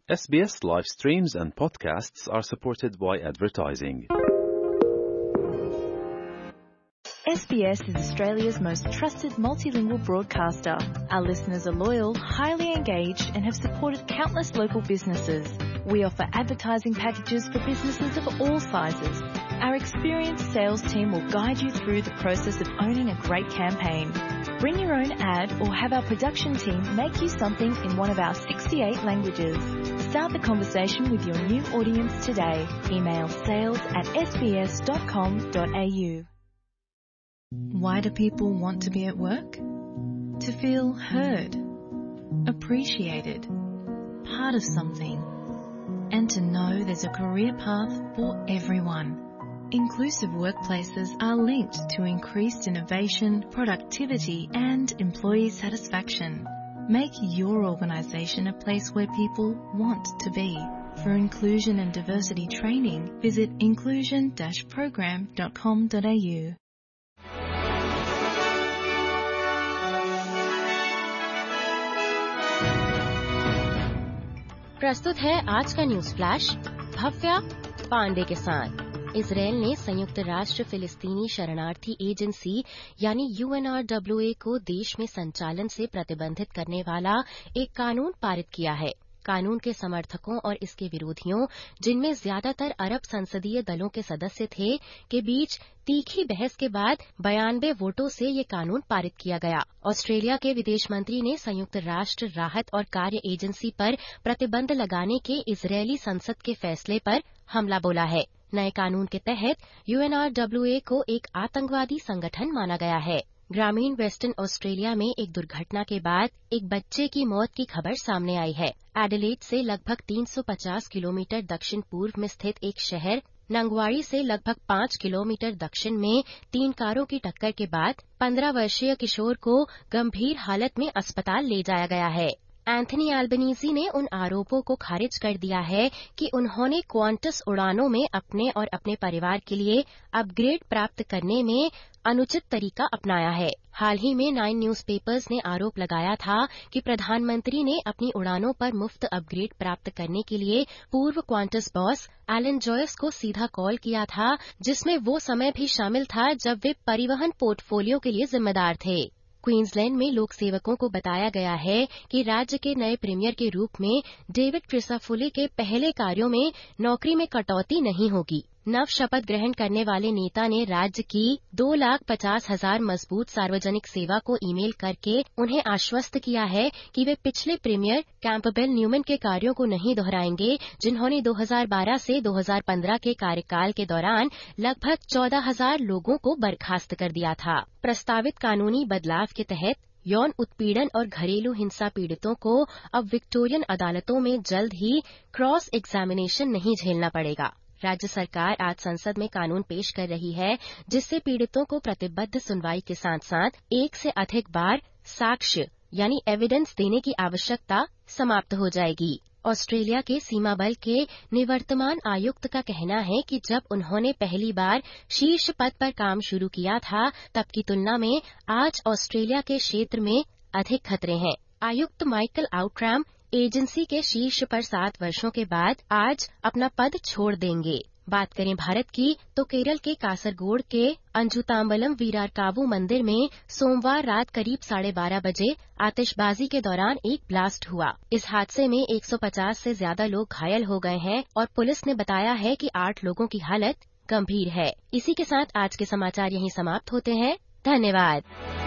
SBS live streams and podcasts are supported by advertising. SBS is Australia's most trusted multilingual broadcaster. Our listeners are loyal, highly engaged, and have supported countless local businesses. We offer advertising packages for businesses of all sizes. Our experienced sales team will guide you through the process of owning a great campaign. Bring your own ad or have our production team make you something in one of our 68 languages. Start the conversation with your new audience today. Email sales@sbs.com.au. Why do people want to be at work? To feel heard, appreciated, part of something, and to know there's a career path for everyone. Inclusive workplaces are linked to increased innovation, productivity, and employee satisfaction. Make your organisation a place where people want to be. For inclusion and diversity training, visit inclusion-program.com.au. प्रस्तुत है आज का news flash Bhavya Pandey के साथ। Israel ने संयुक्त राष्ट्र फिलिस्तीनी शरणार्थी एजेंसी यानी UNRWA को देश में संचालन से प्रतिबंधित करने वाला एक कानून पारित किया है। कानून के समर्थकों और इसके विरोधियों, जिनमें ज्यादातर अरब संसदीय दलों के सदस्य थे, के बीच तीखी बहस के बाद 92 वोटों से ये कानून पारित किया गया। ऑस्ट्रेलिया के विदेश मंत्री ने संयुक्त राष्ट्र राहत और कार्य एजेंसी पर प्रतिबंध लगाने के इजरायली संसद के फैसले पर हमला बोला है। नए कानून के तहत UNRWA को एक आतंकवादी संगठन माना गया है। ग्रामीण वेस्टर्न ऑस्ट्रेलिया में एक दुर्घटना के बाद एक बच्चे की मौत की खबर सामने आई है। एडिलेड से लगभग 350 किलोमीटर दक्षिण पूर्व में स्थित एक शहर नंगवाड़ी से लगभग 5 किलोमीटर दक्षिण में 3 कारों की टक्कर के बाद 15 वर्षीय किशोर को गंभीर हालत में अस्पताल ले जाया गया है। एंथनी एल्बनीजी ने उन आरोपों को खारिज कर दिया है कि उन्होंने क्वांटस उड़ानों में अपने और अपने परिवार के लिए अपग्रेड प्राप्त करने में अनुचित तरीका अपनाया है। हाल ही में 9 न्यूज़पेपर्स ने आरोप लगाया था कि प्रधानमंत्री ने अपनी उड़ानों पर मुफ्त अपग्रेड प्राप्त करने के लिए पूर्व क्वांटस बॉस एलन जॉयस को सीधा कॉल किया था, जिसमें वो समय भी शामिल था जब वे परिवहन पोर्टफोलियो के लिए जिम्मेदार थे। क्वींसलैंड में लोक सेवकों को बताया गया है कि राज्य के नए प्रीमियर के रूप में डेविड क्रिसाफुली के पहले कार्यों में नौकरी में कटौती नहीं होगी। नव शपथ ग्रहण करने वाले नेता ने राज्य की 2,50,000 मजबूत सार्वजनिक सेवा को ईमेल करके उन्हें आश्वस्त किया है कि वे पिछले प्रीमियर कैंपबेल न्यूमैन के कार्यों को नहीं दोहराएंगे, जिन्होंने 2012 से 2015 के कार्यकाल के दौरान लगभग 14,000 लोगों को बर्खास्त कर दिया था। प्रस्तावित कानूनी बदलाव के तहत यौन उत्पीड़न और घरेलू हिंसा पीड़ितों को अब विक्टोरियन अदालतों में जल्द ही क्रॉस एग्जामिनेशन नहीं झेलना पड़ेगा। राज्य सरकार आज संसद में कानून पेश कर रही है, जिससे पीड़ितों को प्रतिबद्ध सुनवाई के साथ साथ एक से अधिक बार साक्ष्य यानी एविडेंस देने की आवश्यकता समाप्त हो जाएगी। ऑस्ट्रेलिया के सीमा बल के निवर्तमान आयुक्त का कहना है कि जब उन्होंने पहली बार शीर्ष पद पर काम शुरू किया था, तब की तुलना में आज ऑस्ट्रेलिया के क्षेत्र में अधिक खतरे हैं। आयुक्त माइकल आउट्रैम एजेंसी के शीर्ष पर 7 वर्षों के बाद आज अपना पद छोड़ देंगे। बात करें भारत की, तो केरल के कासरगोड के अंजुताम्बलम वीरारकावु मंदिर में सोमवार रात करीब 12:30 बजे आतिशबाजी के दौरान एक ब्लास्ट हुआ। इस हादसे में 150 से ज्यादा लोग घायल हो गए हैं और पुलिस ने बताया है कि 8 लोगों की हालत गंभीर है। इसी के साथ आज के समाचार यहीं समाप्त होते हैं। धन्यवाद।